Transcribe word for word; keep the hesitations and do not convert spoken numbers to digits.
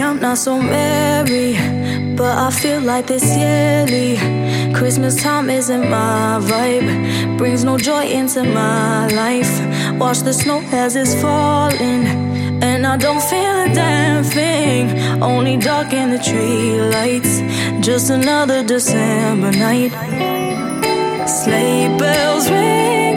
I'm not so merry, but I feel like this yearly. Christmas time isn't my vibe, brings no joy into my life. Watch the snow as it's falling, and I don't feel a damn thing. Only dark in the tree lights, just another December night. Sleigh bells ring,